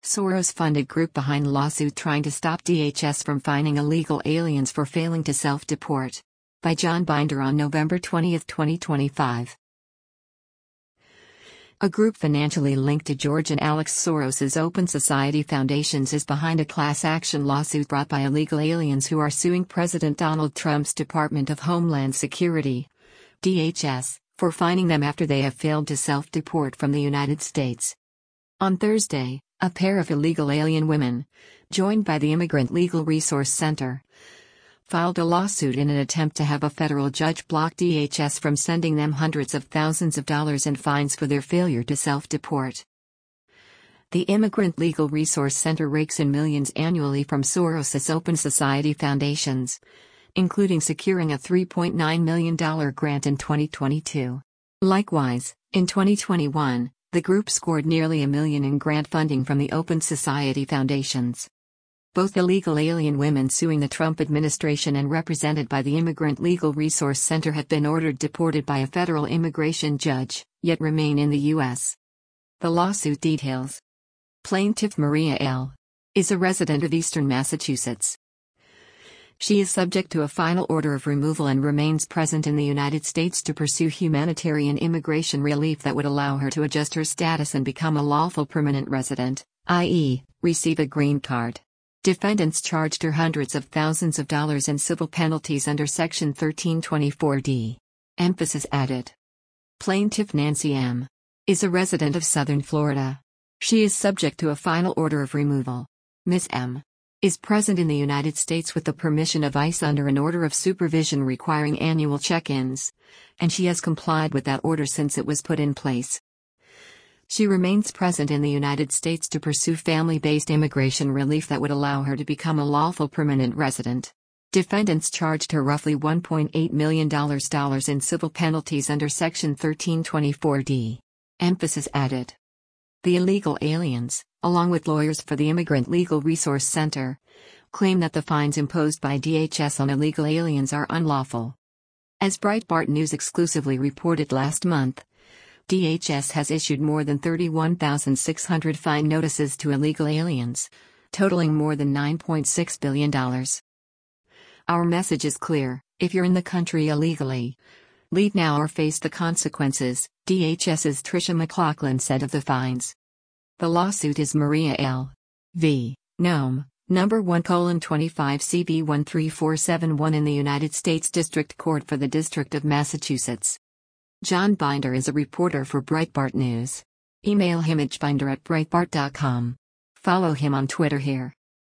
Soros-funded group behind lawsuit trying to stop DHS from fining illegal aliens for failing to self-deport. By John Binder on November 20, 2025. A group financially linked to George and Alex Soros's Open Society Foundations is behind a class action lawsuit brought by illegal aliens who are suing President Donald Trump's Department of Homeland Security, DHS, for fining them after they have failed to self-deport from the United States. On Thursday, a pair of illegal alien women, joined by the Immigrant Legal Resource Center, filed a lawsuit in an attempt to have a federal judge block DHS from sending them hundreds of thousands of dollars in fines for their failure to self-deport. The Immigrant Legal Resource Center rakes in millions annually from Soros's Open Society Foundations, including securing a $3.9 million grant in 2022. Likewise, in 2021, the group scored nearly $1 million in grant funding from the Open Society Foundations. Both illegal alien women suing the Trump administration and represented by the Immigrant Legal Resource Center have been ordered deported by a federal immigration judge, yet remain in the U.S. The lawsuit details. Plaintiff Maria L. is a resident of Eastern Massachusetts. She is subject to a final order of removal and remains present in the United States to pursue humanitarian immigration relief that would allow her to adjust her status and become a lawful permanent resident, i.e., receive a green card. Defendants charged her hundreds of thousands of dollars in civil penalties under Section 1324D. Emphasis added. Plaintiff Nancy M. is a resident of Southern Florida. She is subject to a final order of removal. Ms. M. is present in the United States with the permission of ICE under an order of supervision requiring annual check-ins, and she has complied with that order since it was put in place. She remains present in the United States to pursue family-based immigration relief that would allow her to become a lawful permanent resident. Defendants charged her roughly $1.8 million in civil penalties under Section 1324D. Emphasis added. The illegal aliens, along with lawyers for the Immigrant Legal Resource Center, claim that the fines imposed by DHS on illegal aliens are unlawful. As Breitbart News exclusively reported last month, DHS has issued more than 31,600 fine notices to illegal aliens, totaling more than $9.6 billion. Our message is clear: if you're in the country illegally, leave now or face the consequences, DHS's Tricia McLaughlin said of the fines. The lawsuit is Maria L. v. Nome, number 1:25 CB 13471 in the United States District Court for the District of Massachusetts. John Binder is a reporter for Breitbart News. Email him at binder@breitbart.com. Follow him on Twitter here.